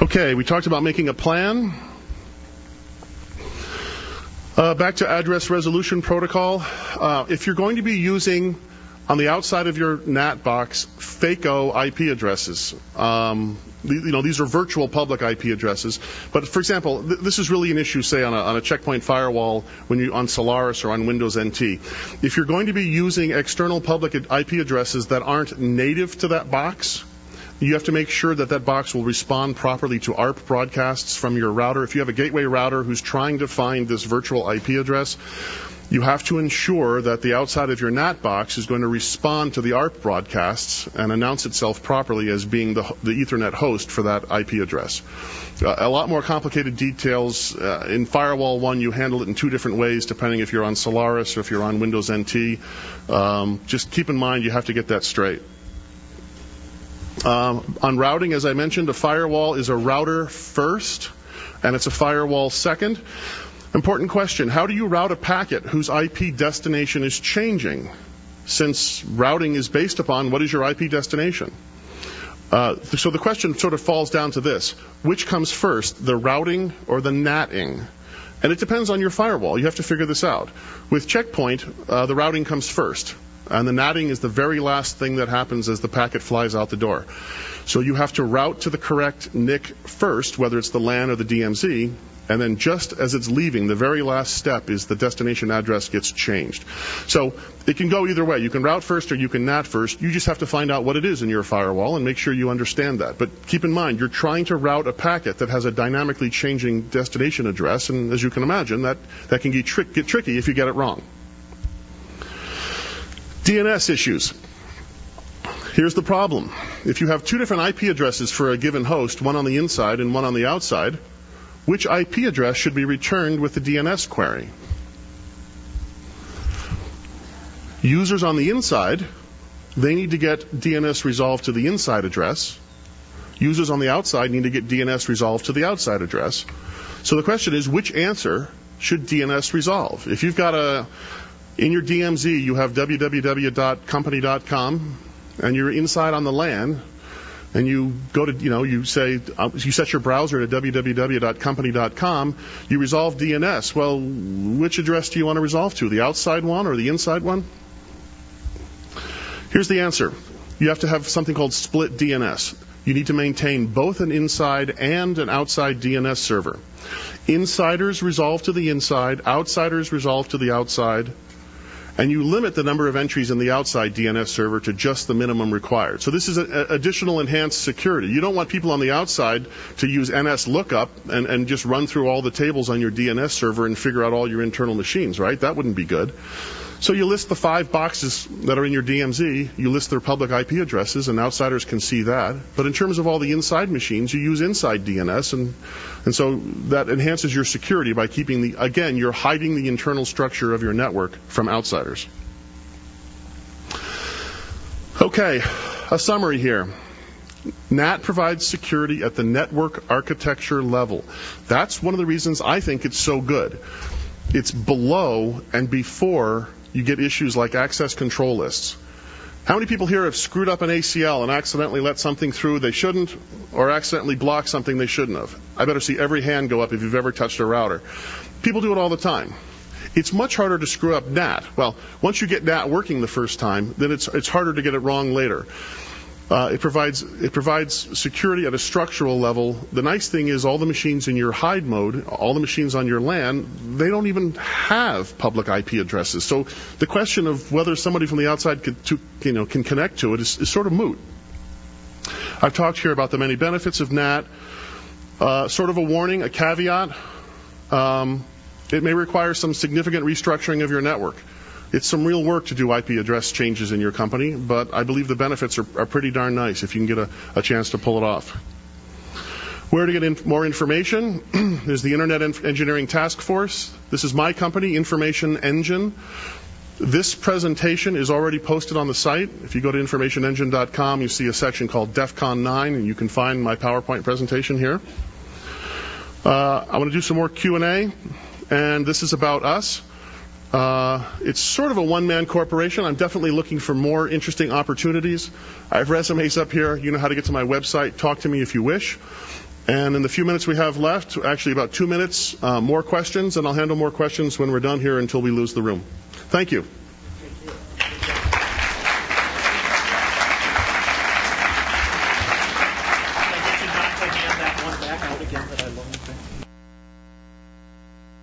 Okay, we talked about making a plan. Back to address resolution protocol. If you're going to be using on the outside of your NAT box FACO IP addresses, these are virtual public IP addresses. But for example, this is really an issue, say on a checkpoint firewall on Solaris or on Windows NT. If you're going to be using external public IP addresses that aren't native to that box, you have to make sure that box will respond properly to ARP broadcasts from your router. If you have a gateway router who's trying to find this virtual IP address, you have to ensure that the outside of your NAT box is going to respond to the ARP broadcasts and announce itself properly as being the Ethernet host for that IP address. A lot more complicated details. In Firewall 1, you handle it in two different ways, depending if you're on Solaris or if you're on Windows NT. Just keep in mind you have to get that straight. On routing, as I mentioned, a firewall is a router first, and it's a firewall second. Important question, how do you route a packet whose IP destination is changing? Since routing is based upon what is your IP destination? So the question sort of falls down to this. Which comes first, the routing or the NATing? And it depends on your firewall. You have to figure this out. With Checkpoint, the routing comes first. And the NATing is the very last thing that happens as the packet flies out the door. So you have to route to the correct NIC first, whether it's the LAN or the DMZ, and then just as it's leaving, the very last step is the destination address gets changed. So it can go either way. You can route first or you can NAT first. You just have to find out what it is in your firewall and make sure you understand that. But keep in mind, you're trying to route a packet that has a dynamically changing destination address, and as you can imagine, that can get tricky if you get it wrong. DNS issues. Here's the problem. If you have two different IP addresses for a given host, one on the inside and one on the outside, which IP address should be returned with the DNS query? Users on the inside, they need to get DNS resolved to the inside address. Users on the outside need to get DNS resolved to the outside address. So the question is, which answer should DNS resolve? If you've got in your DMZ, you have www.company.com, and you're inside on the LAN, and you go to, you set your browser to www.company.com, you resolve DNS. Well, which address do you want to resolve to, the outside one or the inside one? Here's the answer. You have to have something called split DNS. You need to maintain both an inside and an outside DNS server. Insiders resolve to the inside, outsiders resolve to the outside, and you limit the number of entries in the outside DNS server to just the minimum required. So this is additional enhanced security. You don't want people on the outside to use NS lookup and just run through all the tables on your DNS server and figure out all your internal machines, right? That wouldn't be good. So you list the 5 boxes that are in your DMZ, you list their public IP addresses, and outsiders can see that. But in terms of all the inside machines, you use inside DNS, and so that enhances your security by keeping you're hiding the internal structure of your network from outsiders. Okay, a summary here. NAT provides security at the network architecture level. That's one of the reasons I think it's so good. It's below and before you get issues like access control lists. How many people here have screwed up an ACL and accidentally let something through they shouldn't, or accidentally blocked something they shouldn't have? I better see every hand go up if you've ever touched a router. People do it all the time. It's much harder to screw up NAT. Well, once you get NAT working the first time, then it's harder to get it wrong later. It provides security at a structural level. The nice thing is all the machines in your hide mode, all the machines on your LAN, they don't even have public IP addresses. So the question of whether somebody from the outside can connect to it is sort of moot. I've talked here about the many benefits of NAT. Sort of a warning, a caveat. It may require some significant restructuring of your network. It's some real work to do IP address changes in your company, but I believe the benefits are pretty darn nice if you can get a chance to pull it off. Where to get more information? There's the Internet Engineering Task Force. This is my company, Information Engine. This presentation is already posted on the site. If you go to informationengine.com, you see a section called DEF CON 9, and you can find my PowerPoint presentation here. I want to do some more Q&A, and this is about us. It's sort of a one-man corporation. I'm definitely looking for more interesting opportunities. I have resumes up here. You know how to get to my website. Talk to me if you wish. And in the few minutes we have left, actually about 2 minutes, more questions, and I'll handle more questions when we're done here until we lose the room. Thank you.